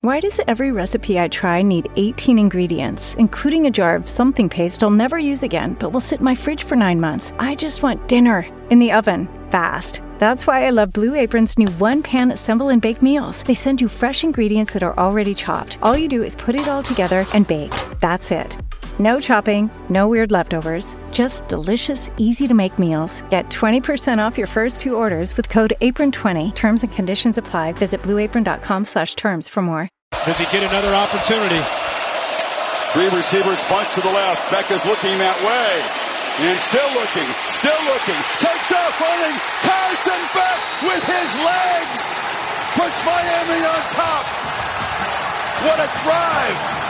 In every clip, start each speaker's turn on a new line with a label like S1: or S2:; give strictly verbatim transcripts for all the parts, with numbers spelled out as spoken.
S1: Why does every recipe I try need eighteen ingredients, including a jar of something paste I'll never use again, but will sit in my fridge for nine months? I just want dinner in the oven, fast. That's why I love Blue Apron's new one-pan assemble and bake meals. They send you fresh ingredients that are already chopped. All you do is put it all together and bake. That's it. No chopping, no weird leftovers, just delicious, easy-to-make meals. Get twenty percent off your first two orders with code apron twenty. Terms and conditions apply. Visit blueapron.com slash terms for more.
S2: Does he get another opportunity?
S3: Three receivers bunch to the left. Becca's looking that way. And still looking, still looking. Takes off running. Carson Beck with his legs. Puts Miami on top. What a drive.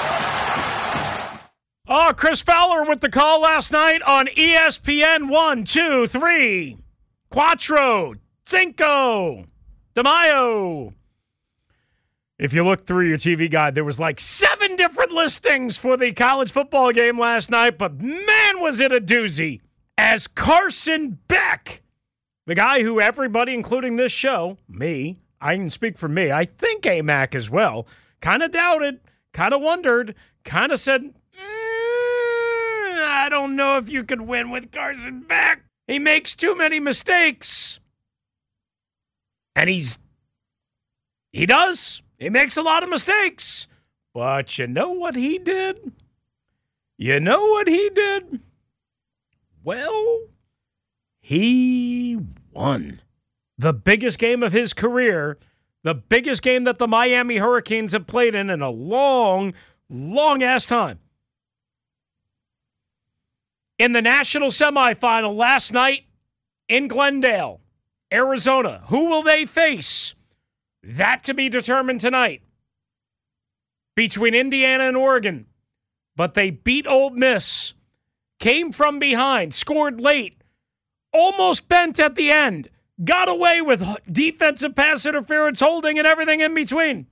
S2: Oh, Chris Fowler with the call last night on E S P N. One, two, three. Quattro. Cinco. De Mayo. If you look through your T V guide, there was like seven different listings for the college football game last night, but man, was it a doozy. As Carson Beck, the guy who everybody, including this show, me, I can speak for me, I think A-Mac as well, kind of doubted, kind of wondered, kind of said, mm, I don't know if you could win with Carson Beck. He makes too many mistakes. And he's, he does. He makes a lot of mistakes, but you know what he did? You know what he did? Well, he won the biggest game of his career, the biggest game that the Miami Hurricanes have played in in a long, long-ass time. In the national semifinal last night in Glendale, Arizona, who will they face? That to be determined tonight between Indiana and Oregon. But they beat Ole Miss, came from behind, scored late, almost bent at the end, got away with defensive pass interference, holding, and everything in between.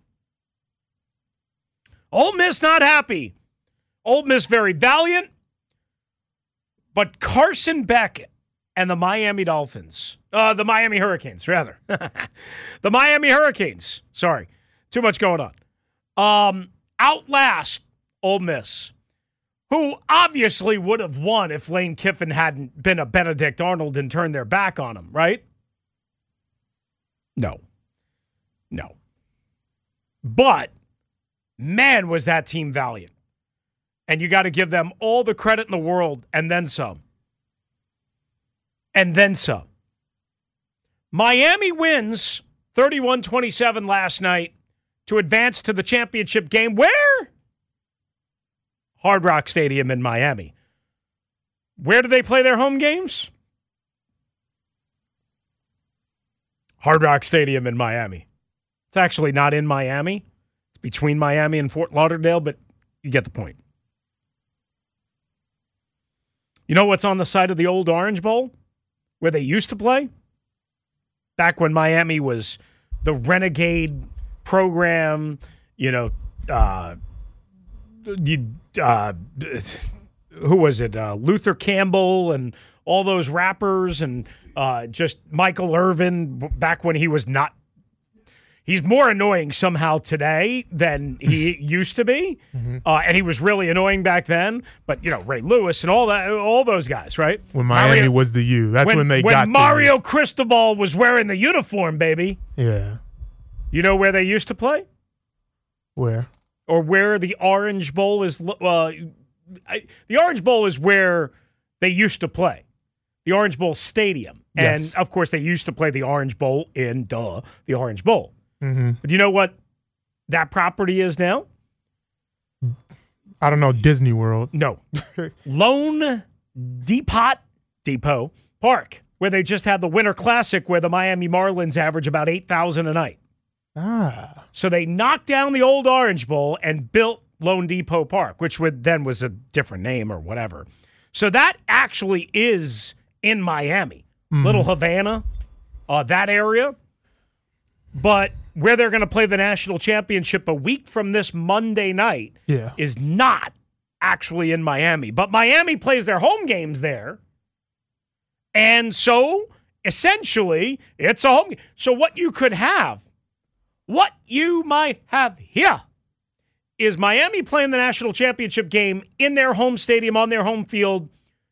S2: Ole Miss not happy. Ole Miss very valiant. But Carson Beck and the Miami Dolphins, uh, the Miami Hurricanes, rather. the Miami Hurricanes, sorry, too much going on. Um, outlast Ole Miss, who obviously would have won if Lane Kiffin hadn't been a Benedict Arnold and turned their back on him, right? No. No. But, man, was that team valiant. And you got to give them all the credit in the world and then some. And then some. Miami wins thirty-one twenty-seven last night to advance to the championship game. Where? Hard Rock Stadium in Miami. Where do they play their home games? Hard Rock Stadium in Miami. It's actually not in Miami. It's between Miami and Fort Lauderdale, but you get the point. You know what's on the side of the old Orange Bowl? Where they used to play? Back when Miami was the renegade program, you know, uh, you, uh, who was it? Uh, Luther Campbell and all those rappers and uh, just Michael Irvin back when he was not. He's more annoying somehow today than he used to be. Mm-hmm. Uh, and he was really annoying back then. But, you know, Ray Lewis and all that, all those guys, right?
S4: When Miami Mario, was the U. That's when, when they
S2: when
S4: got
S2: When Mario Cristobal was wearing the uniform, baby.
S4: Yeah.
S2: You know where they used to play?
S4: Where?
S2: Or where the Orange Bowl is. Uh, I, the Orange Bowl is where they used to play. The Orange Bowl Stadium.
S4: Yes.
S2: And, of course, they used to play the Orange Bowl in, duh, the Orange Bowl.
S4: Mm-hmm.
S2: But do you know what that property is now?
S4: I don't know, Disney World.
S2: No. Lone Depot Depot Park, where they just had the Winter Classic where the Miami Marlins average about eight thousand a night.
S4: Ah.
S2: So they knocked down the old Orange Bowl and built Lone Depot Park, which would then was a different name or whatever. So that actually is in Miami. Mm-hmm. Little Havana, uh, that area. But where they're going to play the national championship a week from this Monday night
S4: yeah.
S2: is not actually in Miami. But Miami plays their home games there. And so, essentially, it's a home game. So what you could have, what you might have here is Miami playing the national championship game in their home stadium, on their home field,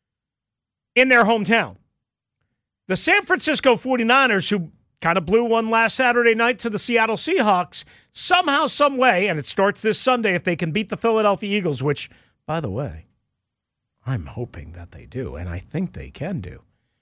S2: in their hometown. The San Francisco forty-niners, who kind of blew one last Saturday night to the Seattle Seahawks, somehow, some way, and it starts this Sunday if they can beat the Philadelphia Eagles, which, by the way, I'm hoping that they do, and I think they can do.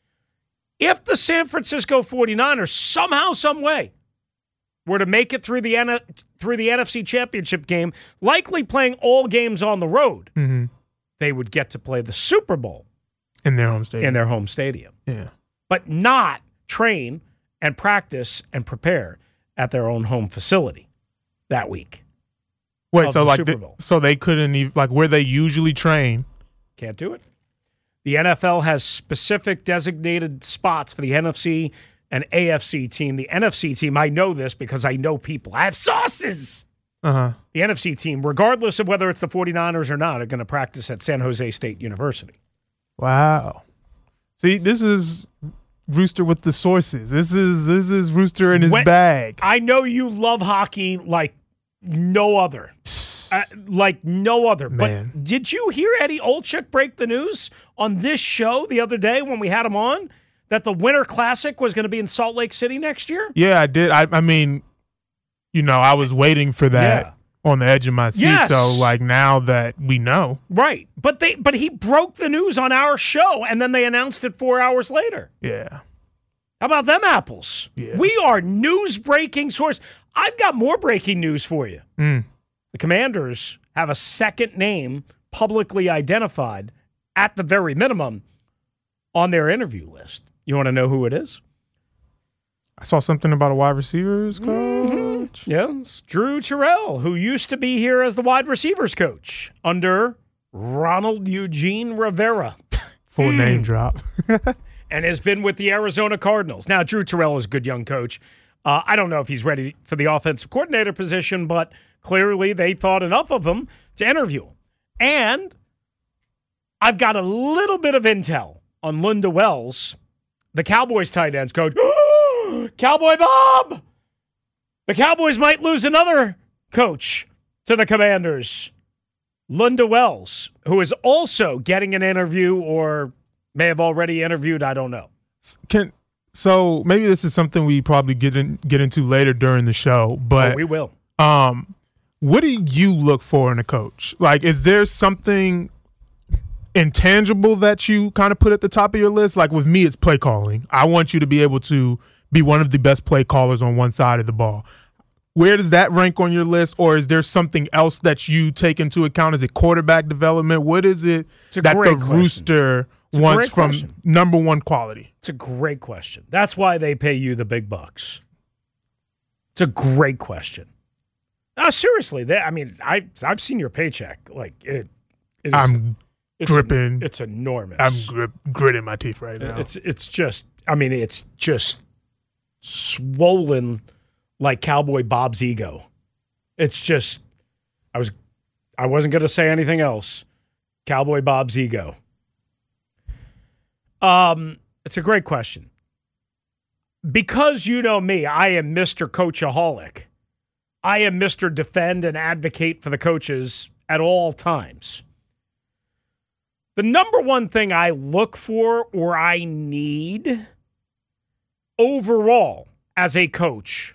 S2: If the San Francisco forty-niners somehow, some way were to make it through the N- through the N F C Championship game, likely playing all games on the road,
S4: mm-hmm.
S2: they would get to play the Super Bowl
S4: in their home stadium.
S2: In their home stadium.
S4: Yeah.
S2: But not train and practice and prepare at their own home facility that week.
S4: Wait, so like,
S2: Super
S4: the,
S2: Bowl.
S4: so they couldn't even, like, where they usually train.
S2: Can't do it. The N F L has specific designated spots for the N F C and A F C team. The N F C team, I know this because I know people. I have sources.
S4: Uh-huh.
S2: The N F C team, regardless of whether it's the forty-niners or not, are going to practice at San Jose State University.
S4: Wow. See, this is Rooster with the sources. This is this is Rooster in his
S2: when,
S4: bag.
S2: I know you love hockey like no other. Uh, like no other.
S4: Man.
S2: But did you hear Eddie Olczyk break the news on this show the other day when we had him on that the Winter Classic was going to be in Salt Lake City next year?
S4: Yeah, I did. I, I mean, you know, I was waiting for that yeah. on the edge of my seat.
S2: Yes.
S4: So, like, now that we know.
S2: Right. But they, but he broke the news on our show, and then they announced it four hours later.
S4: Yeah.
S2: How about them apples?
S4: Yeah.
S2: We are news-breaking source. I've got more breaking news for you.
S4: Mm.
S2: The Commanders have a second name publicly identified, at the very minimum, on their interview list. You want to know who it is?
S4: I saw something about a wide receivers coach.
S2: Mm-hmm. Yes, Drew Terrell, who used to be here as the wide receivers coach under Ronald Eugene Rivera.
S4: Full mm. name drop.
S2: And has been with the Arizona Cardinals. Now, Drew Terrell is a good young coach. Uh, I don't know if he's ready for the offensive coordinator position, but clearly they thought enough of him to interview him. And I've got a little bit of intel on Linda Wells, the Cowboys tight ends coach. Cowboy Bob! The Cowboys might lose another coach to the Commanders. Linda Wells, who is also getting an interview or may have already interviewed, I don't know.
S4: Can So maybe this is something we probably get in, get into later during the show, but
S2: oh, we will.
S4: Um, what do you look for in a coach? Like, is there something intangible that you kind of put at the top of your list? Like with me, it's play calling. I want you to be able to be one of the best play callers on one side of the ball. Where does that rank on your list, or is there something else that you take into account? Is it quarterback development? What is it that the question. Rooster wants from question. number one quality?
S2: It's a great question. That's why they pay you the big bucks. It's a great question. No, seriously, they, I mean, I I've seen your paycheck. Like it. it is,
S4: I'm
S2: it's
S4: gripping.
S2: En- it's enormous.
S4: I'm grip, gritting my teeth right now.
S2: It's it's just. I mean, it's just swollen like Cowboy Bob's ego. It's just. I was. I wasn't going to say anything else. Cowboy Bob's ego. Um, it's a great question. Because you know me, I am Mister Coachaholic. I am Mister Defend and advocate for the coaches at all times. The number one thing I look for or I need overall as a coach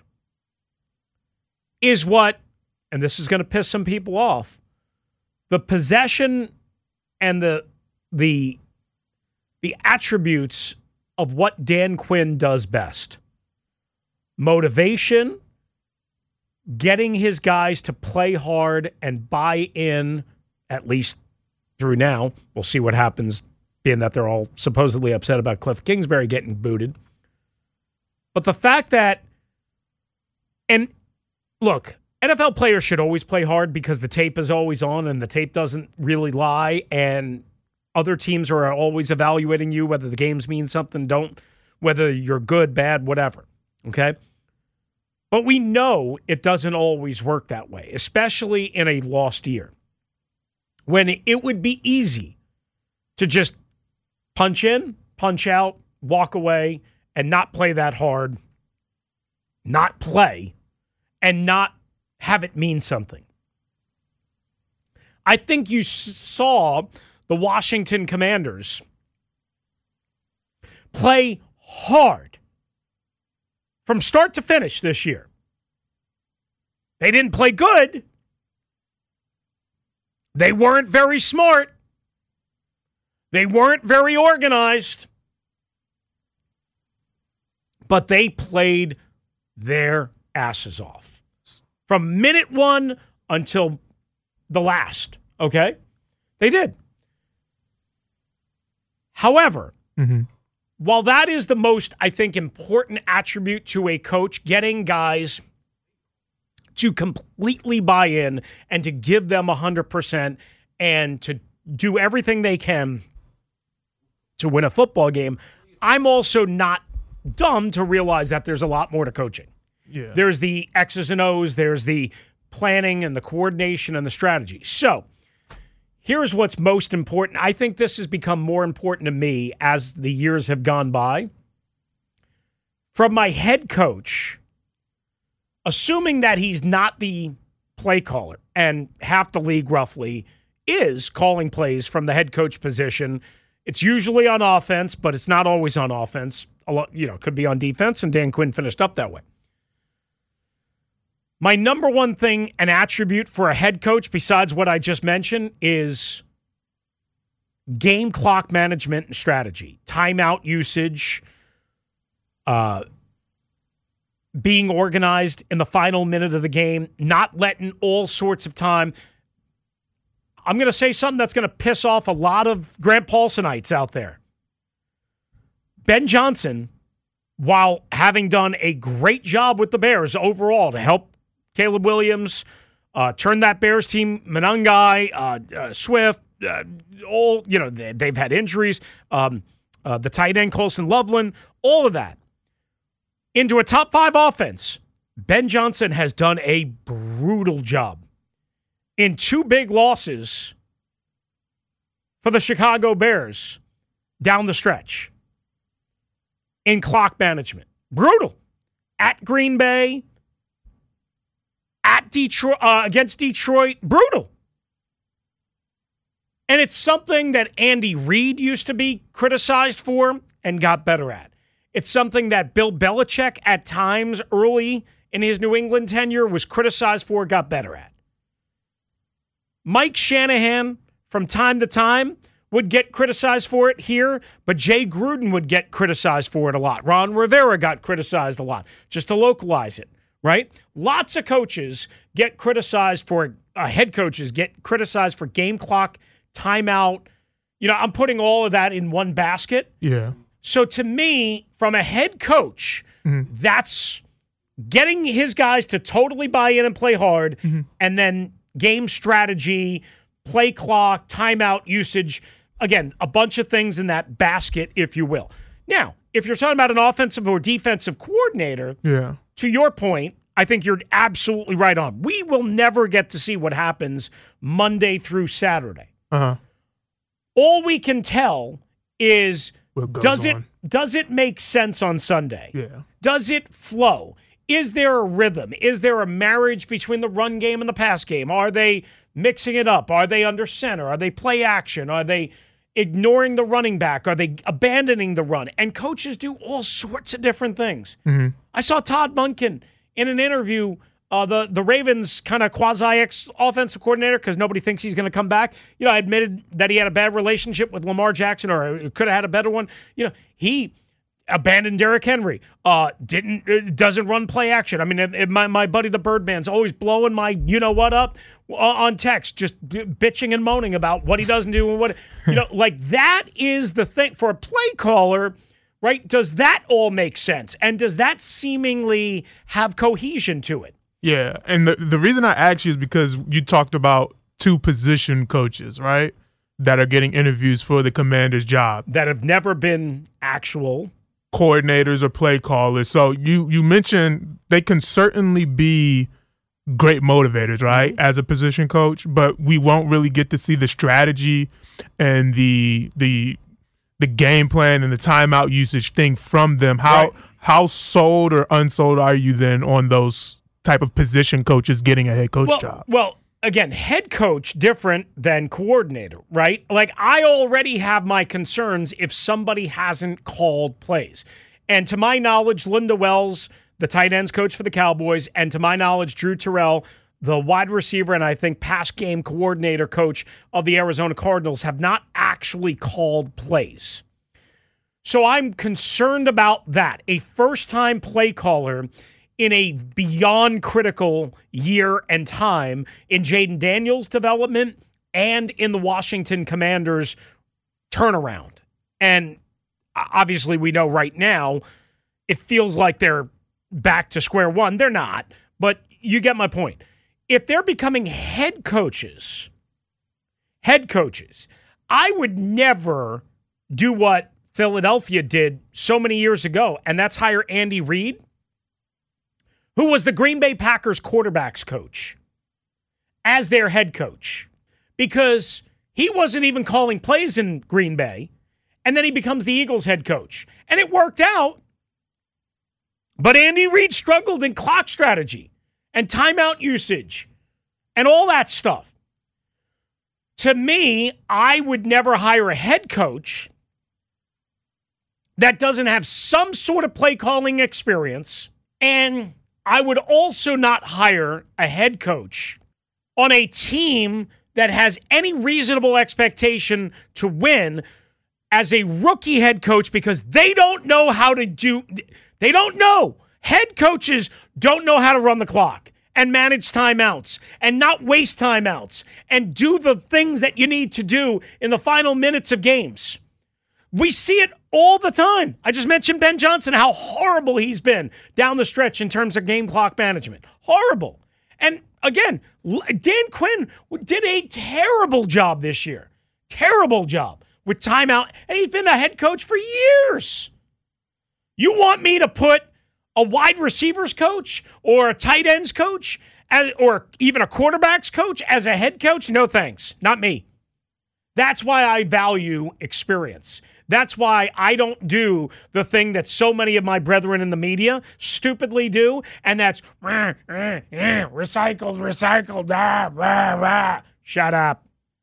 S2: is what, and this is going to piss some people off, the possession and the the the attributes of what Dan Quinn does best. Motivation, getting his guys to play hard and buy in, at least through now. We'll see what happens, being that they're all supposedly upset about Cliff Kingsbury getting booted. But the fact that, and look, N F L players should always play hard because the tape is always on and the tape doesn't really lie, and other teams are always evaluating you, whether the games mean something, don't, whether you're good, bad, whatever, okay? But we know it doesn't always work that way, especially in a lost year, when it would be easy to just punch in, punch out, walk away, and not play that hard, not play, and not have it mean something. I think you s- saw the Washington Commanders play hard from start to finish this year. They didn't play good. They weren't very smart. They weren't very organized. But they played their asses off from minute one until the last, okay? They did. However, mm-hmm. while that is the most, I think, important attribute to a coach, getting guys to completely buy in and to give them one hundred percent and to do everything they can to win a football game, I'm also not dumb to realize that there's a lot more to coaching. Yeah. There's the X's and O's, there's the planning and the coordination and the strategy. So here's what's most important. I think this has become more important to me as the years have gone by. From my head coach, assuming that he's not the play caller, and half the league roughly is calling plays from the head coach position. It's usually on offense, but it's not always on offense. A lot, you know, it could be on defense, and Dan Quinn finished up that way. My number one thing, an attribute for a head coach, besides what I just mentioned, is game clock management and strategy, timeout usage, uh, being organized in the final minute of the game, not letting all sorts of time. I'm going to say something that's going to piss off a lot of Grant Paulsonites out there. Ben Johnson, while having done a great job with the Bears overall to help Caleb Williams uh, turn that Bears team, Monangai, uh, uh, Swift, uh, all, you know, they, they've had injuries, um, uh, the tight end, Colson Loveland, all of that, into a top five offense. Ben Johnson has done a brutal job in two big losses for the Chicago Bears down the stretch in clock management. Brutal. At Green Bay, at Detroit, uh, against Detroit, brutal. And it's something that Andy Reid used to be criticized for and got better at. It's something that Bill Belichick at times early in his New England tenure was criticized for, got better at. Mike Shanahan, from time to time, would get criticized for it here, but Jay Gruden would get criticized for it a lot. Ron Rivera got criticized a lot, just to localize it, right? Lots of coaches get criticized for, uh, head coaches get criticized for game clock, timeout. You know, I'm putting all of that in one basket.
S4: Yeah.
S2: So to me, from a head coach, mm-hmm. that's getting his guys to totally buy in and play hard, mm-hmm. and then game strategy, play clock, timeout usage. Again, a bunch of things in that basket, if you will. Now, if you're talking about an offensive or defensive coordinator, yeah. to your point, I think you're absolutely right on. We will never get to see what happens Monday through Saturday. Uh-huh. All we can tell is, does it, does it make sense on Sunday? Yeah. Does it flow? Is there a rhythm? Is there a marriage between the run game and the pass game? Are they mixing it up? Are they under center? Are they play action? Are they ignoring the running back? Are they abandoning the run? And coaches do all sorts of different things. Mm-hmm. I saw Todd Monken in an interview, uh, the, the Ravens kind of quasi-ex-offensive coordinator, because nobody thinks he's going to come back. You know, I admitted that he had a bad relationship with Lamar Jackson, or could have had a better one. You know, he abandoned Derrick Henry. Uh, didn't doesn't run play action. I mean, it, it, my my buddy the Birdman's always blowing my you know what up uh, on text, just bitching and moaning about what he doesn't do and what you know. Like, that is the thing for a play caller, right? Does that all make sense? And does that seemingly have cohesion to it?
S4: Yeah, and the the reason I asked you is because you talked about two position coaches, right, that are getting interviews for the Commander's job
S2: that have never been actual
S4: coordinators or play callers. So you you mentioned they can certainly be great motivators, right, mm-hmm. as a position coach, but we won't really get to see the strategy and the the the game plan and the timeout usage thing from them. How right. how sold or unsold are you then on those type of position coaches getting a head coach
S2: well,
S4: job?
S2: Well, again, head coach different than coordinator, right? Like, I already have my concerns if somebody hasn't called plays. And to my knowledge, Linda Wells, the tight ends coach for the Cowboys, and to my knowledge, Drew Terrell, the wide receiver and I think pass game coordinator coach of the Arizona Cardinals, have not actually called plays. So I'm concerned about that. A first-time play caller in a beyond critical year and time in Jaden Daniels' development and in the Washington Commanders' turnaround. And obviously we know right now it feels like they're back to square one. They're not, but you get my point. If they're becoming head coaches, head coaches, I would never do what Philadelphia did so many years ago, and that's hire Andy Reid, who was the Green Bay Packers quarterbacks coach, as their head coach, because he wasn't even calling plays in Green Bay, and then he becomes the Eagles head coach. And it worked out, but Andy Reid struggled in clock strategy and timeout usage and all that stuff. To me, I would never hire a head coach that doesn't have some sort of play calling experience, and I would also not hire a head coach on a team that has any reasonable expectation to win as a rookie head coach, because they don't know how to do, they don't know. Head coaches don't know how to run the clock and manage timeouts and not waste timeouts and do the things that you need to do in the final minutes of games. We see it all the time. I just mentioned Ben Johnson, how horrible he's been down the stretch in terms of game clock management. Horrible. And again, Dan Quinn did a terrible job this year. Terrible job with timeout. And he's been a head coach for years. You want me to put a wide receivers coach or a tight ends coach as, or even a quarterbacks coach as a head coach? No thanks. Not me. That's why I value experience. That's why I don't do the thing that so many of my brethren in the media stupidly do, and that's rah, rah, rah, recycled, recycled, rah, rah, rah. Shut up.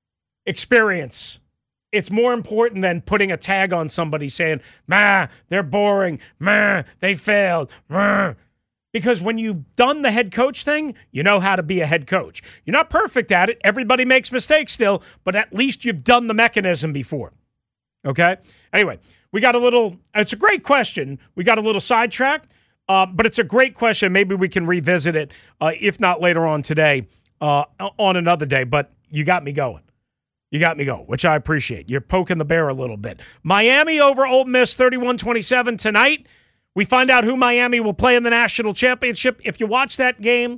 S2: Experience. It's more important than putting a tag on somebody saying, "Meh, they're boring. Meh, they failed." Meh. Because when you've done the head coach thing, you know how to be a head coach. You're not perfect at it. Everybody makes mistakes still, but at least you've done the mechanism before. Okay? Anyway, we got a little, it's a great question. We got a little sidetracked, uh, but it's a great question. Maybe we can revisit it, uh, if not later on today, uh, on another day. But you got me going. You got me going, which I appreciate. You're poking the bear a little bit. Miami over Ole Miss, thirty-one twenty-seven tonight. We find out who Miami will play in the national championship. If you watch that game,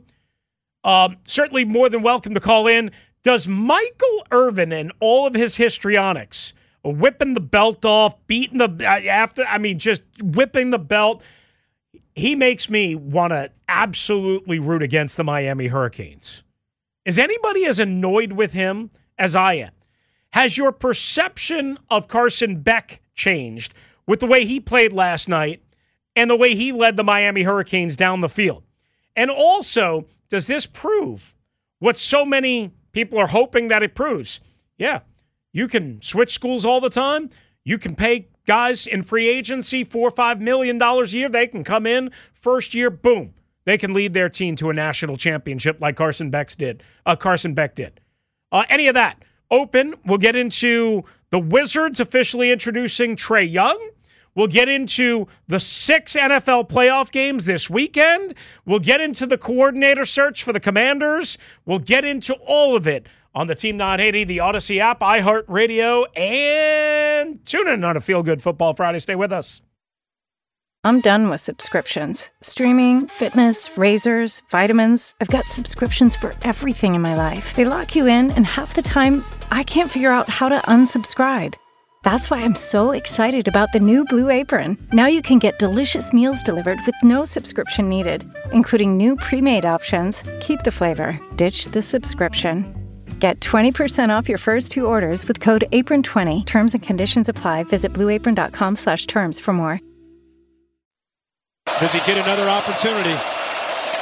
S2: um, certainly more than welcome to call in. Does Michael Irvin and all of his histrionics, whipping the belt off, beating the after, I mean, just whipping the belt, he makes me want to absolutely root against the Miami Hurricanes. Is anybody as annoyed with him as I am? Has your perception of Carson Beck changed with the way he played last night and the way he led the Miami Hurricanes down the field? And also, does this prove what so many people are hoping that it proves? Yeah, you can switch schools all the time. You can pay guys in free agency four or five million dollars a year. They can come in first year, boom. They can lead their team to a national championship like Carson Beck did. Uh, Carson Beck did. Uh, any of that open. We'll get into the Wizards officially introducing Trae Young. We'll get into the six N F L playoff games this weekend. We'll get into the coordinator search for the Commanders. We'll get into all of it on the Team nine eighty, the Odyssey app, iHeartRadio, and tune in on a Feel Good Football Friday. Stay with us.
S1: I'm done with subscriptions. Streaming, fitness, razors, vitamins. I've got subscriptions for everything in my life. They lock you in, and half the time, I can't figure out how to unsubscribe. That's why I'm so excited about the new Blue Apron. Now you can get delicious meals delivered with no subscription needed, including new pre-made options. Keep the flavor, ditch the subscription. Get twenty percent off your first two orders with code apron twenty. Terms and conditions apply. Visit blueapron.com slash terms for more.
S5: Does he get another opportunity?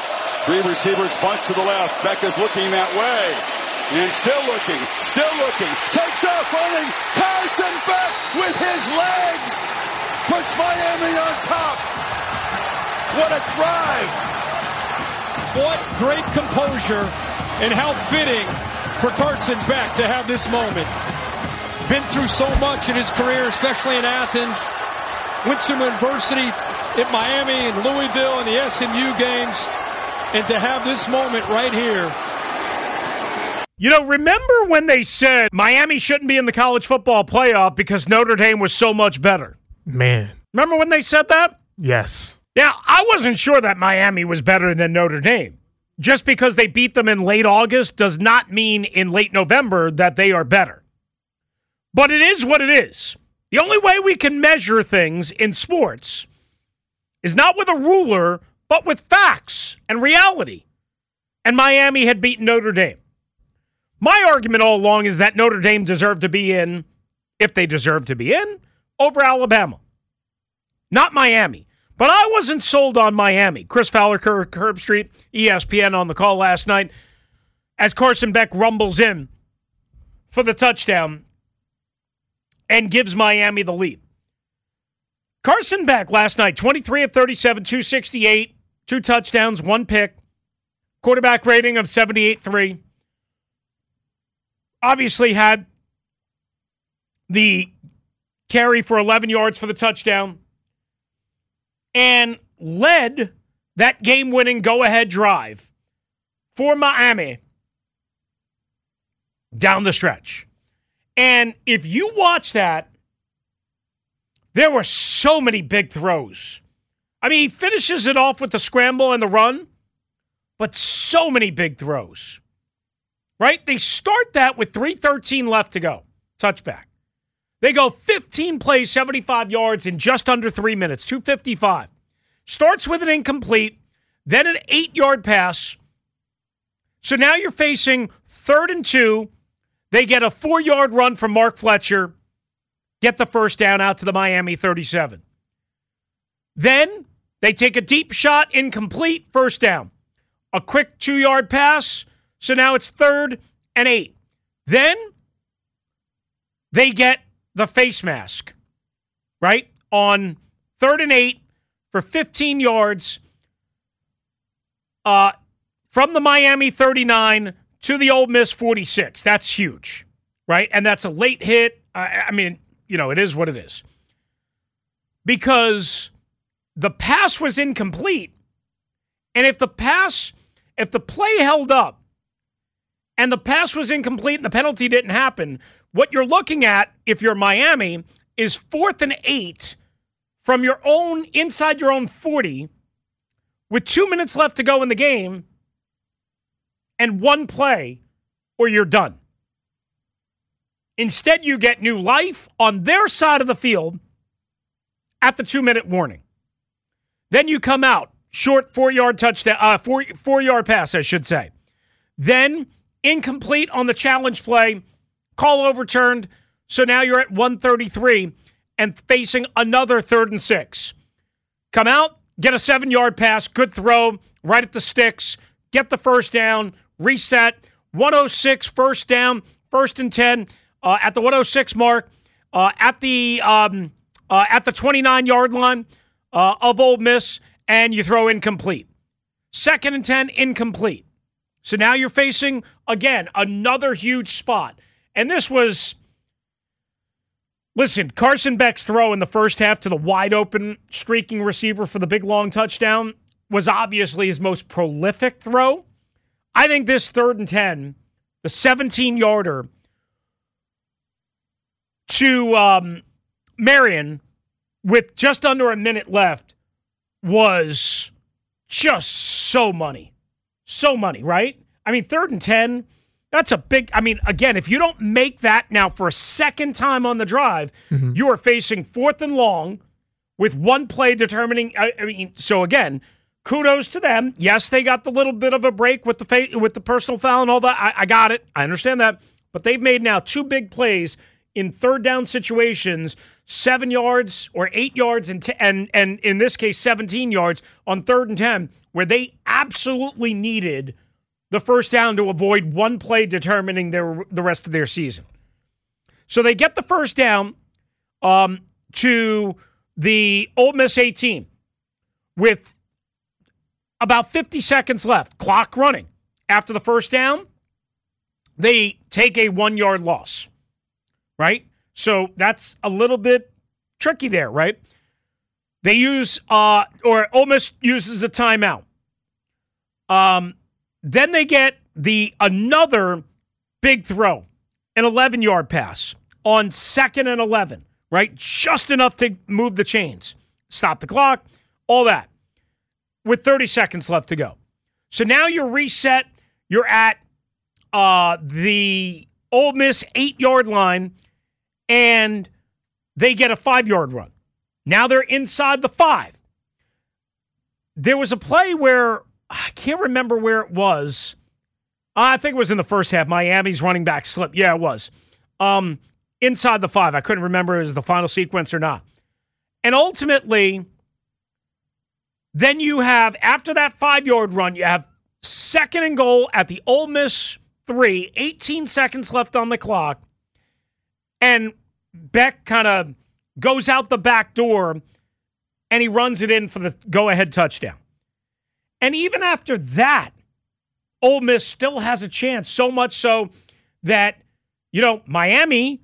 S3: Three receivers bunch to the left. Becca's looking that way. And still looking, still looking. Takes off running. Carson Beck with his legs. Puts Miami on top. What a drive.
S5: What great composure and how fitting for Carson Beck to have this moment. Been through so much in his career, especially in Athens. Went to adversity at Miami and Louisville and the S M U games. And to have this moment right here.
S2: You know, remember when they said Miami shouldn't be in the college football playoff because Notre Dame was so much better?
S4: Man.
S2: Remember when they said that?
S4: Yes.
S2: Now, I wasn't sure that Miami was better than Notre Dame. Just because they beat them in late August does not mean in late November that they are better. But it is what it is. The only way we can measure things in sports is not with a ruler, but with facts and reality. And Miami had beaten Notre Dame. My argument all along is that Notre Dame deserved to be in, if they deserve to be in, over Alabama. Not Miami. But I wasn't sold on Miami. Chris Fowler, Herb Street, E S P N on the call last night as Carson Beck rumbles in for the touchdown and gives Miami the lead. Carson Beck last night, twenty-three of thirty-seven, two sixty-eight, two touchdowns, one pick, quarterback rating of seventy-eight point three. Obviously had the carry for eleven yards for the touchdown and led that game-winning go-ahead drive for Miami down the stretch. And if you watch that, there were so many big throws. I mean, he finishes it off with the scramble and the run, but so many big throws. Right? They start that with three thirteen left to go. Touchback. They go fifteen plays, seventy-five yards in just under three minutes, two fifty-five. Starts with an incomplete, then an eight-yard pass. So now you're facing third and two. They get a four-yard run from Mark Fletcher. Get the first down out to the Miami thirty-seven. Then they take a deep shot, incomplete, first down. A quick two-yard pass, so now it's third and eight. Then they get the face mask, right, on third and eight for fifteen yards uh, from the Miami thirty-nine to the Ole Miss forty-six. That's huge, right? And that's a late hit. I, I mean, you know, it is what it is. Because the pass was incomplete. And if the pass, if the play held up and the pass was incomplete and the penalty didn't happen, what you're looking at, if you're Miami, is fourth and eight from your own, inside your own forty, with two minutes left to go in the game and one play, or you're done. Instead, you get new life on their side of the field at the two-minute warning. Then you come out, short four-yard touchdown, uh, four, four-yard pass, I should say. Then incomplete on the challenge play, call overturned, so now you're at one thirty-three and facing another third and six. Come out, get a seven-yard pass, good throw, right at the sticks, get the first down, reset, one oh six, first down, first and ten, uh, at the one oh six mark, uh, at the um, uh, at the twenty-nine-yard line uh, of Ole Miss, and you throw incomplete. Second and ten, incomplete. So now you're facing, again, another huge spot. And this was, listen, Carson Beck's throw in the first half to the wide-open streaking receiver for the big, long touchdown was obviously his most prolific throw. I think this third and ten, the seventeen-yarder to um, Marion with just under a minute left was just so money. So money, right? I mean, third and ten, that's a big, I mean, again, if you don't make that now for a second time on the drive, mm-hmm. you are facing fourth and long with one play determining, I, I mean, so again, kudos to them. Yes, they got the little bit of a break with the fa- with the personal foul and all that. I, I got it. I understand that. But they've made now two big plays in third down situations seven yards or eight yards and, t- and, and in this case, seventeen yards on third and ten, where they absolutely needed the first down to avoid one play determining their the rest of their season. So they get the first down um, to the Ole Miss eighteen with about fifty seconds left, clock running. After the first down, they take a one-yard loss, right? So that's a little bit tricky there, right? They use, uh, or Ole Miss uses a timeout. Um, then they get the another big throw, an eleven-yard pass on second and eleven, right? Just enough to move the chains, stop the clock, all that, with thirty seconds left to go. So now you're reset. You're at uh, the Ole Miss eight-yard line, and they get a five-yard run. Now they're inside the five. There was a play where, I can't remember where it was. I think it was in the first half. Miami's running back slipped. Yeah, it was. Um, inside the five. I couldn't remember if it was the final sequence or not. And ultimately, then you have, after that five-yard run, you have second and goal at the Ole Miss three, eighteen seconds left on the clock, and Beck kind of goes out the back door, and he runs it in for the go-ahead touchdown. And even after that, Ole Miss still has a chance, so much so that, you know, Miami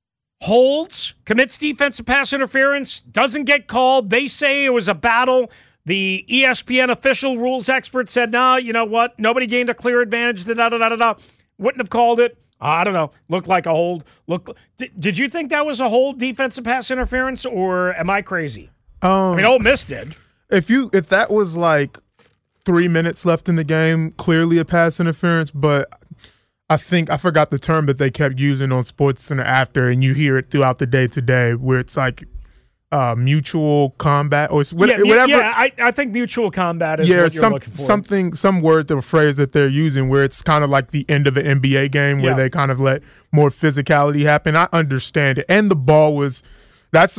S2: holds, commits defensive pass interference, doesn't get called. They say it was a battle. The E S P N official rules expert said, no, you know what? Nobody gained a clear advantage. Da, da, da, da, da. Wouldn't have called it. I don't know. Looked like a hold. Look. Did, did you think that was a hold, defensive pass interference, or am I crazy?
S4: Um,
S2: I mean, Ole Miss did.
S4: If you if that was like three minutes left in the game, clearly a pass interference, but I think I forgot the term that they kept using on SportsCenter after, and you hear it throughout the day today, where it's like uh, mutual combat or what,
S2: yeah,
S4: whatever.
S2: Yeah, I, I think mutual combat is
S4: yeah,
S2: what you're
S4: some,
S2: looking for.
S4: something, some word or phrase that they're using where it's kind of like the end of an N B A game where
S2: yeah.
S4: they kind of let more physicality happen. I understand it, and the ball was that's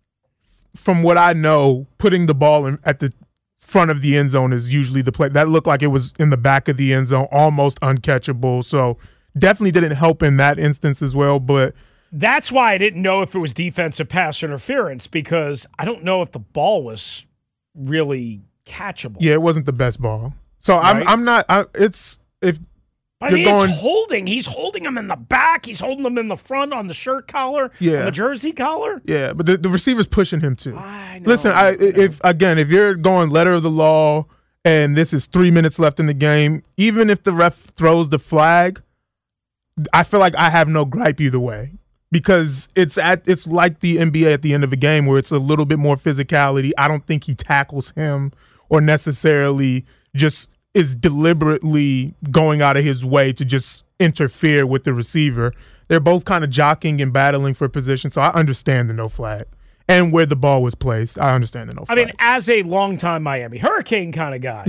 S4: from what I know, putting the ball in, at the front of the end zone is usually the play. That looked like it was in the back of the end zone, almost uncatchable. So definitely didn't help in that instance as well. But
S2: that's why I didn't know if it was defensive pass interference, because I don't know if the ball was really catchable.
S4: Yeah, it wasn't the best ball. So
S2: right?
S4: I'm I'm not. I, it's if.
S2: I mean,
S4: going,
S2: it's holding. He's holding him in the back. He's holding him in the front on the shirt collar,
S4: yeah,
S2: on the jersey collar.
S4: Yeah, but the, the receiver's pushing him too.
S2: I know,
S4: Listen, I, if again, if you're going letter of the law and this is three minutes left in the game, even if the ref throws the flag, I feel like I have no gripe either way, because it's at it's like the N B A at the end of a game where it's a little bit more physicality. I don't think he tackles him or necessarily just is deliberately going out of his way to just interfere with the receiver. They're both kind of jockeying and battling for position, so I understand the no flag. And where the ball was placed, I understand the no flag.
S2: I mean, as a longtime Miami Hurricane kind of guy,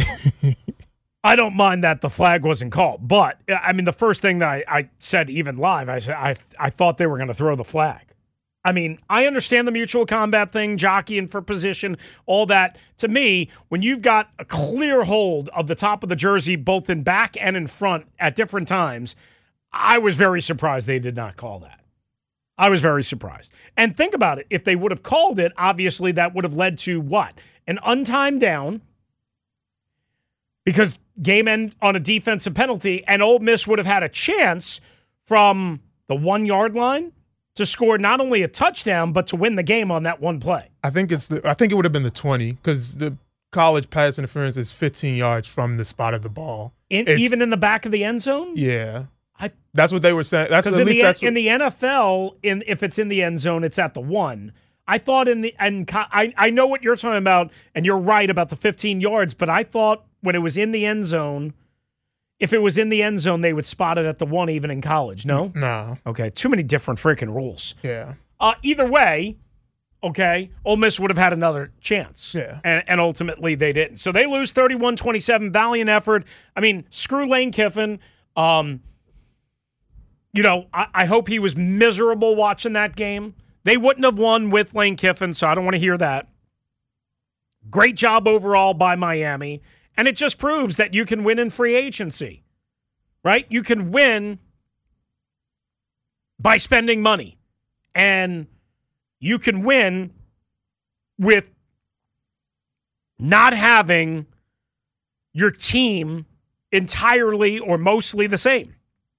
S2: I don't mind that the flag wasn't called. But, I mean, the first thing that I, I said, even live, I said I, I thought they were going to throw the flag. I mean, I understand the mutual combat thing, jockeying for position, all that. To me, when you've got a clear hold of the top of the jersey, both in back and in front at different times, I was very surprised they did not call that. I was very surprised. And think about it. If they would have called it, obviously that would have led to what? An untimed down, because game end on a defensive penalty, and Ole Miss would have had a chance from the one-yard line to score not only a touchdown, but to win the game on that one play.
S4: I think it's the. I think it would have been the twenty, because the college pass interference is fifteen yards from the spot of the ball.
S2: In, even in the back of the end zone?
S4: Yeah.
S2: I,
S4: that's what they were saying. That's at
S2: in
S4: least
S2: the,
S4: that's what,
S2: in the N F L. In if it's in the end zone, it's at the one. I thought in the and I I know what you're talking about, and you're right about the fifteen yards. But I thought when it was in the end zone, if it was in the end zone, they would spot it at the one, even in college. No,
S4: no.
S2: Okay, too many different freaking rules.
S4: Yeah.
S2: Uh, either way, okay, Ole Miss would have had another chance.
S4: Yeah.
S2: And, and ultimately they didn't. So they lose thirty-one twenty-seven. Valiant effort. I mean, screw Lane Kiffin. Um, you know, I, I hope he was miserable watching that game. They wouldn't have won with Lane Kiffin, so I don't want to hear that. Great job overall by Miami. And it just proves that you can win in free agency, right? You can win by spending money. And you can win with not having your team entirely or mostly the same.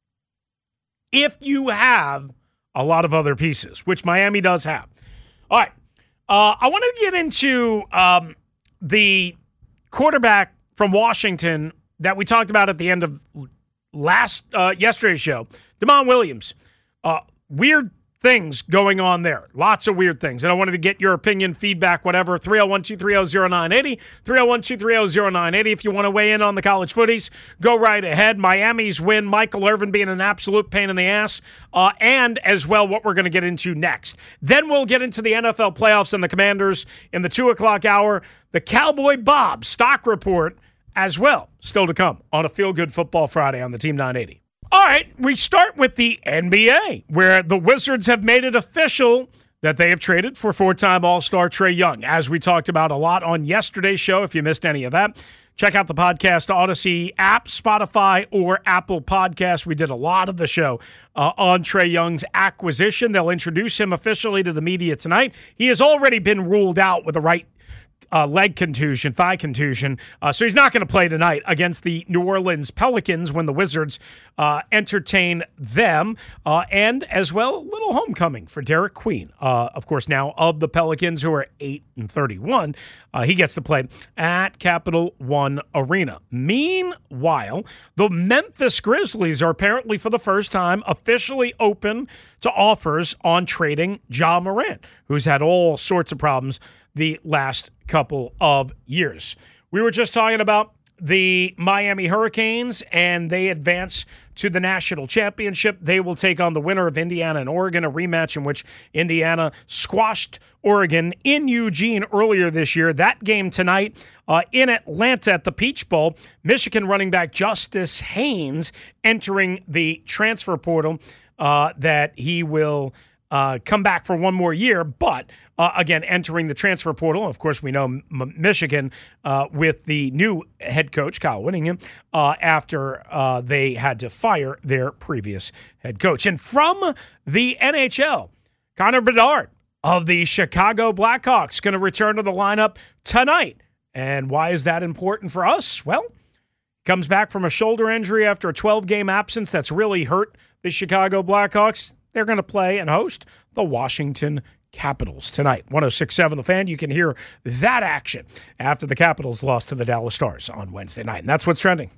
S2: If you have a lot of other pieces, which Miami does have. All right. Uh, I want to get into um, the quarterback from Washington that we talked about at the end of last uh, yesterday's show, Damon Williams. Uh, weird things going on there. Lots of weird things. And I wanted to get your opinion, feedback, whatever. three oh one, two three oh, oh nine eight oh. three oh one, two three oh, oh nine eight oh. If you want to weigh in on the college footies, go right ahead. Miami's win, Michael Irvin being an absolute pain in the ass, uh, and as well what we're going to get into next. Then we'll get into the N F L playoffs and the Commanders in the two o'clock hour. The Cowboy Bob stock report as well, still to come on a Feel Good Football Friday on the Team nine eighty. All right, we start with the N B A, where the Wizards have made it official that they have traded for four-time All-Star Trae Young, as we talked about a lot on yesterday's show. If you missed any of that, check out the Podcast Odyssey app, Spotify, or Apple Podcasts. We did a lot of the show uh, on Trae Young's acquisition. They'll introduce him officially to the media tonight. He has already been ruled out with the right Uh, leg contusion, thigh contusion. Uh, so he's not going to play tonight against the New Orleans Pelicans when the Wizards uh, entertain them. Uh, and as well, a little homecoming for Derek Queen. Uh, of course, now of the Pelicans, who are eight and thirty-one, uh, he gets to play at Capital One Arena. Meanwhile, the Memphis Grizzlies are apparently for the first time officially open to offers on trading Ja Morant, who's had all sorts of problems the last couple of years. We were just talking about the Miami Hurricanes, and they advance to the national championship. They will take on the winner of Indiana and Oregon, a rematch in which Indiana squashed Oregon in Eugene earlier this year. That game tonight uh, in Atlanta at the Peach Bowl. Michigan running back Justice Haynes entering the transfer portal uh, that he will Uh, come back for one more year, but uh, again, entering the transfer portal. Of course, we know M- Michigan uh, with the new head coach, Kyle Whittingham, uh, after uh, they had to fire their previous head coach. And from the N H L, Connor Bedard of the Chicago Blackhawks going to return to the lineup tonight. And why is that important for us? Well, comes back from a shoulder injury after a twelve-game absence that's really hurt the Chicago Blackhawks. They're going to play and host the Washington Capitals tonight. one oh six point seven The Fan. You can hear that action after the Capitals lost to the Dallas Stars on Wednesday night. And that's what's trending.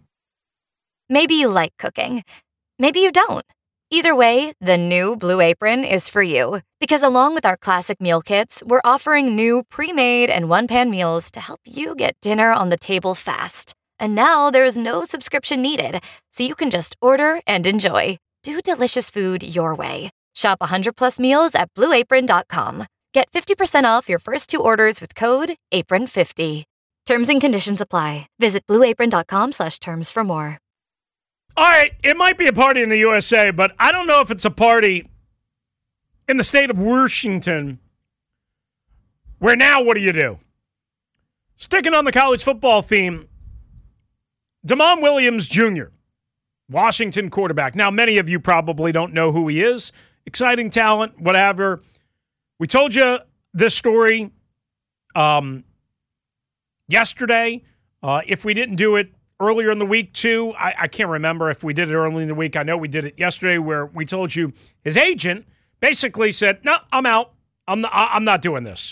S6: Maybe you like cooking. Maybe you don't. Either way, the new Blue Apron is for you. Because along with our classic meal kits, we're offering new pre-made and one-pan meals to help you get dinner on the table fast. And now there's no subscription needed, so you can just order and enjoy. Do delicious food your way. Shop one hundred plus meals at blue apron dot com. Get fifty percent off your first two orders with code apron fifty. Terms and conditions apply. Visit blue apron dot com slash terms for more.
S2: All right, it might be a party in the U S A, but I don't know if it's a party in the state of Washington, where now what do you do? Sticking on the college football theme, Damon Williams Junior, Washington quarterback. Now, many of you probably don't know who he is. Exciting talent, whatever. We told you this story um, yesterday. Uh, if we didn't do it earlier in the week, too, I, I can't remember if we did it early in the week. I know we did it yesterday where we told you his agent basically said, no, I'm out. I'm not, I'm not doing this.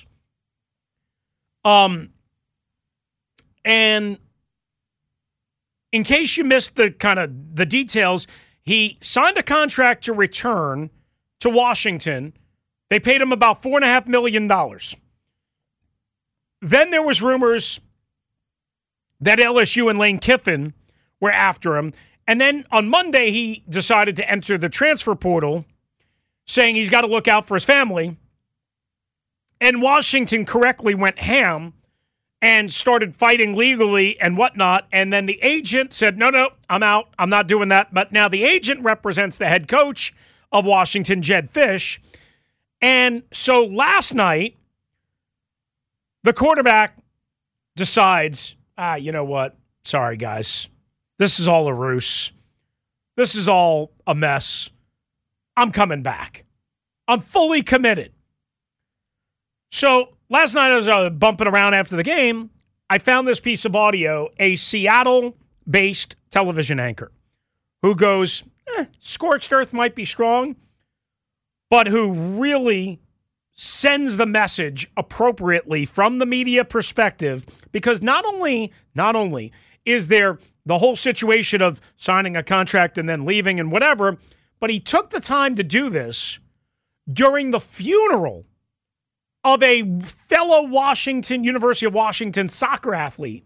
S2: Um, and in case you missed the kind of the details, he signed a contract to return to Washington. They paid him about four and a half million dollars. Then there was rumors that L S U and Lane Kiffin were after him. And then on Monday, he decided to enter the transfer portal, saying he's got to look out for his family. And Washington correctly went ham and started fighting legally and whatnot. And then the agent said, no, no, I'm out. I'm not doing that. But now the agent represents the head coach of Washington, Jed Fish. And so last night, the quarterback decides, ah, you know what? Sorry, guys. This is all a ruse. This is all a mess. I'm coming back. I'm fully committed. So last night, as I was bumping around after the game, I found this piece of audio, a Seattle-based television anchor who goes, eh, scorched earth might be strong, but who really sends the message appropriately from the media perspective, because not only, not only is there the whole situation of signing a contract and then leaving and whatever, but he took the time to do this during the funeral of a fellow Washington, University of Washington soccer athlete.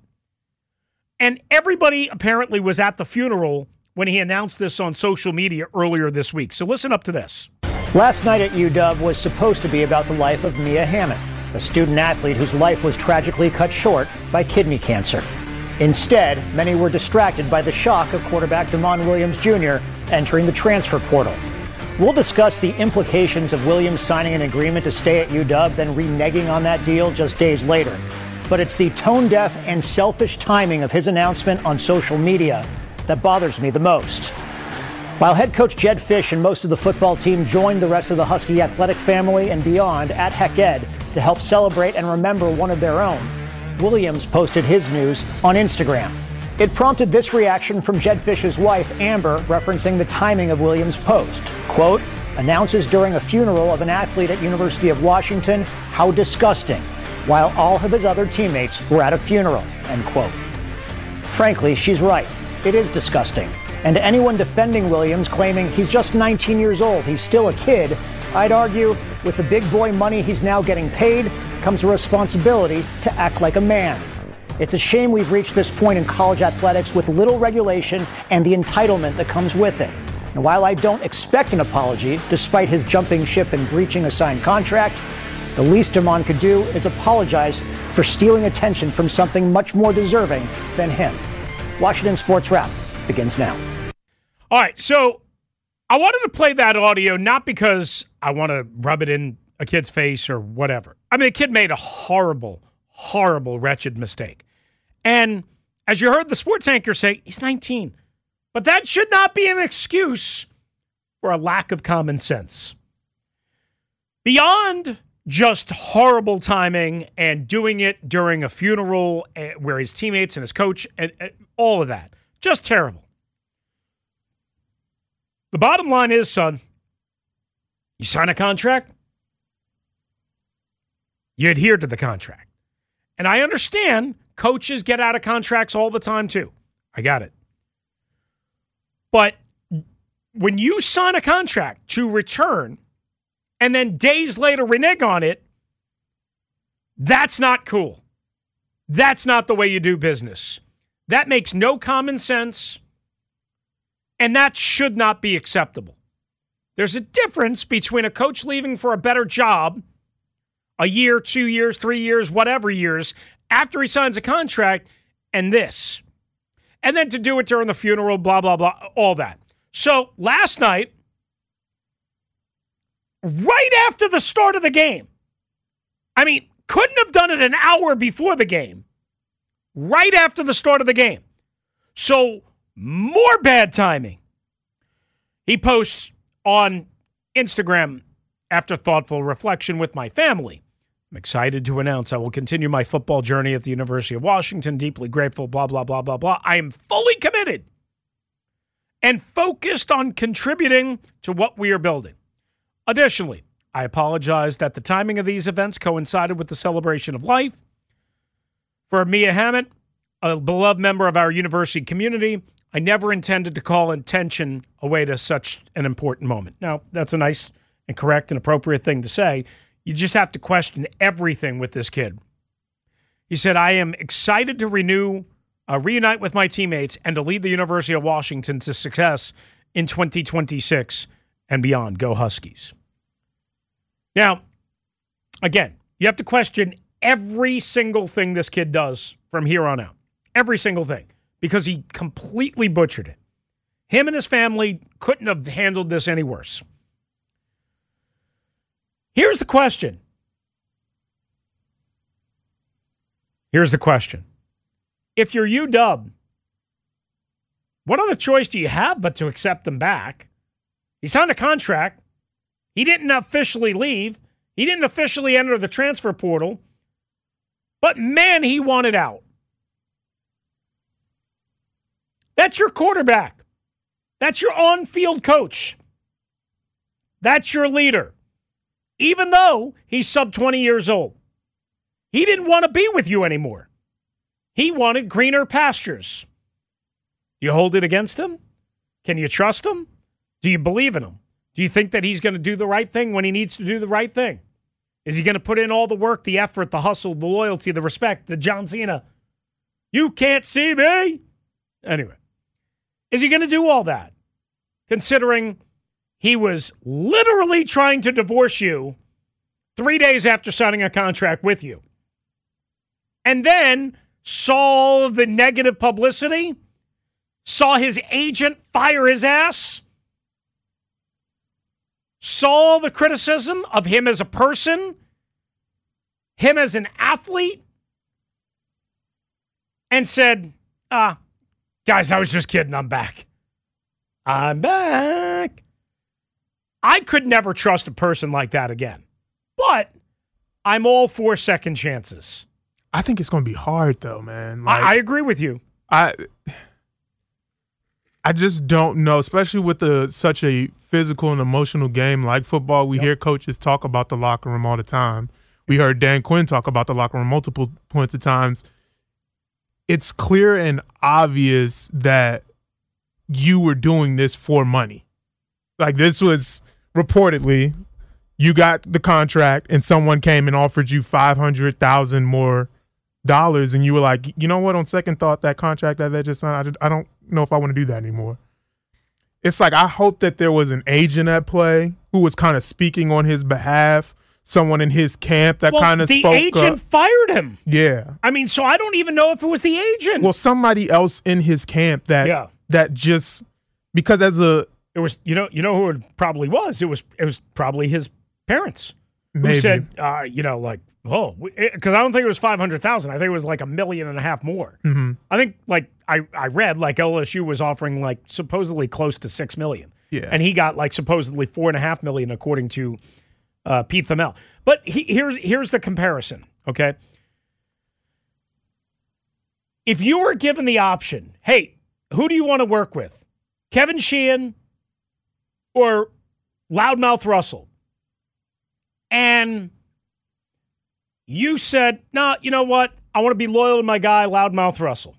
S2: And everybody apparently was at the funeral when he announced this on social media earlier this week. So listen up to this.
S7: Last night at U W was supposed to be about the life of Mia Hammett, a student athlete whose life was tragically cut short by kidney cancer. Instead, many were distracted by the shock of quarterback Damon Williams Junior entering the transfer portal. We'll discuss the implications of Williams signing an agreement to stay at U W, then reneging on that deal just days later. But it's the tone-deaf and selfish timing of his announcement on social media that bothers me the most. While head coach Jedd Fisch and most of the football team joined the rest of the Husky athletic family and beyond at Heck Ed to help celebrate and remember one of their own, Williams posted his news on Instagram. It prompted this reaction from Jedd Fisch's wife, Amber, referencing the timing of Williams' post. Quote, announces during a funeral of an athlete at University of Washington, how disgusting, while all of his other teammates were at a funeral, end quote. Frankly, she's right. It is disgusting. And to anyone defending Williams, claiming he's just nineteen years old, he's still a kid, I'd argue with the big boy money he's now getting paid comes a responsibility to act like a man. It's a shame we've reached this point in college athletics with little regulation and the entitlement that comes with it. And while I don't expect an apology, despite his jumping ship and breaching a signed contract, the least Damon could do is apologize for stealing attention from something much more deserving than him. Washington Sports Wrap begins now.
S2: All right, so I wanted to play that audio not because I want to rub it in a kid's face or whatever. I mean, the kid made a horrible, horrible, wretched mistake. And as you heard the sports anchor say, he's nineteen. But that should not be an excuse for a lack of common sense. Beyond just horrible timing and doing it during a funeral where his teammates and his coach and, and all of that, just terrible. The bottom line is, son, you sign a contract, you adhere to the contract. And I understand coaches get out of contracts all the time too. I got it. But when you sign a contract to return and then days later renege on it, that's not cool. That's not the way you do business. That makes no common sense, and that should not be acceptable. There's a difference between a coach leaving for a better job a year, two years, three years, whatever years, after he signs a contract, and this. And then to do it during the funeral, blah, blah, blah, all that. So last night, right after the start of the game, I mean, couldn't have done it an hour before the game, right after the start of the game. So more bad timing. He posts on Instagram, after thoughtful reflection with my family, I'm excited to announce I will continue my football journey at the University of Washington. Deeply grateful, blah, blah, blah, blah, blah. I am fully committed and focused on contributing to what we are building. Additionally, I apologize that the timing of these events coincided with the celebration of life. For Mia Hammett, a beloved member of our university community, I never intended to call attention away to such an important moment. Now, that's a nice and correct and appropriate thing to say. You just have to question everything with this kid. He said, I am excited to renew, uh, reunite with my teammates and to lead the University of Washington to success in twenty twenty-six and beyond. Go Huskies. Now, again, you have to question every single thing this kid does from here on out. Every single thing. Because he completely butchered it. Him and his family couldn't have handled this any worse. Here's the question. Here's the question. If you're U W, what other choice do you have but to accept them back? He signed a contract. He didn't officially leave. He didn't officially enter the transfer portal. But man, he wanted out. That's your quarterback. That's your on-field coach. That's your leader. Even though he's sub twenty years old. He didn't want to be with you anymore. He wanted greener pastures. You hold it against him? Can you trust him? Do you believe in him? Do you think that he's going to do the right thing when he needs to do the right thing? Is he going to put in all the work, the effort, the hustle, the loyalty, the respect, the John Cena? You can't see me. Anyway, is he going to do all that? Considering he was literally trying to divorce you three days after signing a contract with you. And then saw the negative publicity, saw his agent fire his ass, saw the criticism of him as a person, him as an athlete, and said, ah, guys, I was just kidding, I'm back. I'm back. I could never trust a person like that again. But I'm all for second chances.
S4: I think it's going to be hard, though, man.
S2: Like, I, I agree with you.
S4: I I just don't know, especially with the such a physical and emotional game like football. We yep. hear coaches talk about the locker room all the time. We heard Dan Quinn talk about the locker room multiple points of times. It's clear and obvious that you were doing this for money. Like, this was reportedly, you got the contract and someone came and offered you five hundred thousand dollars more dollars, and you were like, you know what, on second thought, that contract that they just signed, I don't know if I want to do that anymore. It's like, I hope that there was an agent at play who was kind of speaking on his behalf, someone in his camp that
S2: well,
S4: kind of spoke
S2: up. The agent fired him.
S4: Yeah.
S2: I mean, so I don't even know if it was the agent.
S4: Well, somebody else in his camp that
S2: yeah.
S4: that just, because as a,
S2: it was, you know, you know who it probably was? It was, it was probably his parents
S4: maybe.
S2: Who said, uh, you know, like, oh, because I don't think it was five hundred thousand. I think it was like a million and a half more.
S4: Mm-hmm.
S2: I think, like, I, I read, like, L S U was offering, like, supposedly close to six million.
S4: Yeah.
S2: And he got, like, supposedly four and a half million, according to uh, Pete Thamel. But he, here's here's the comparison, okay? If you were given the option, hey, who do you want to work with? Kevin Sheehan or Loudmouth Russell? And you said, no, nah, you know what? I want to be loyal to my guy, Loudmouth Russell.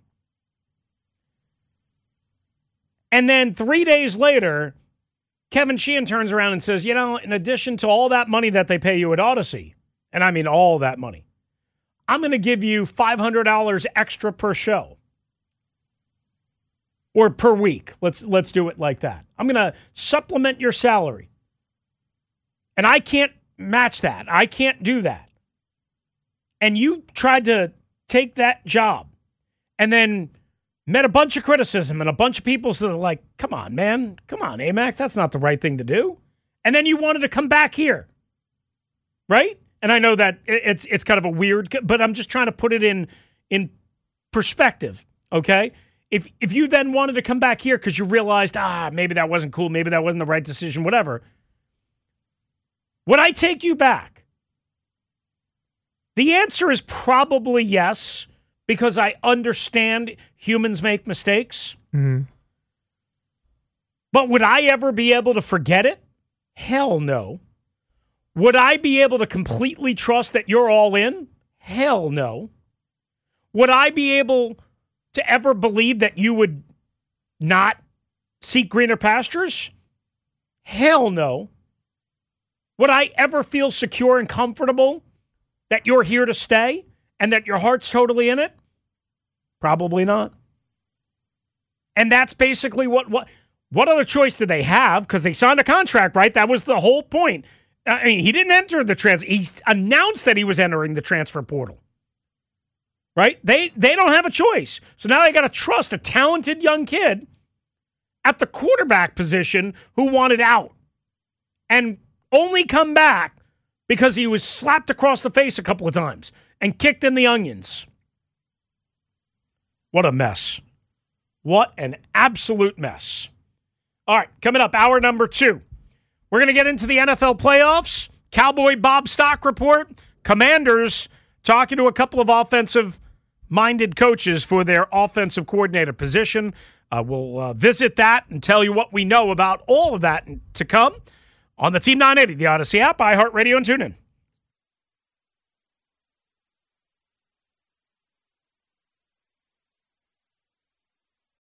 S2: And then three days later, Kevin Sheehan turns around and says, you know, in addition to all that money that they pay you at Odyssey, and I mean all that money, I'm going to give you five hundred dollars extra per show. Or per week. Let's let's do it like that. I'm going to supplement your salary. And I can't match that. I can't do that. And you tried to take that job and then met a bunch of criticism and a bunch of people that are like, come on, man. Come on, A M A C. That's not the right thing to do. And then you wanted to come back here. Right? And I know that it's it's kind of a weird, but I'm just trying to put it in in perspective, okay? If if you then wanted to come back here because you realized, ah, maybe that wasn't cool, maybe that wasn't the right decision, whatever, would I take you back? The answer is probably yes, because I understand humans make mistakes.
S4: Mm-hmm.
S2: But would I ever be able to forget it? Hell no. Would I be able to completely trust that you're all in? Hell no. Would I be able to ever believe that you would not seek greener pastures? Hell no. Would I ever feel secure and comfortable that you're here to stay and that your heart's totally in it? Probably not. And that's basically what what what other choice did they have? Because they signed a contract, right? That was the whole point. I mean, he didn't enter the transfer. He announced that he was entering the transfer portal. Right? They they don't have a choice. So now they got to trust a talented young kid at the quarterback position who wanted out and only come back because he was slapped across the face a couple of times and kicked in the onions. What a mess. What an absolute mess. All right, coming up, hour number two. We're going to get into the N F L playoffs. Cowboy Bob Stock report. Commanders talking to a couple of offensive-minded coaches for their offensive coordinator position. Uh, we'll uh, visit that and tell you what we know about all of that to come on the Team nine eighty, the Odyssey app, iHeartRadio, and TuneIn.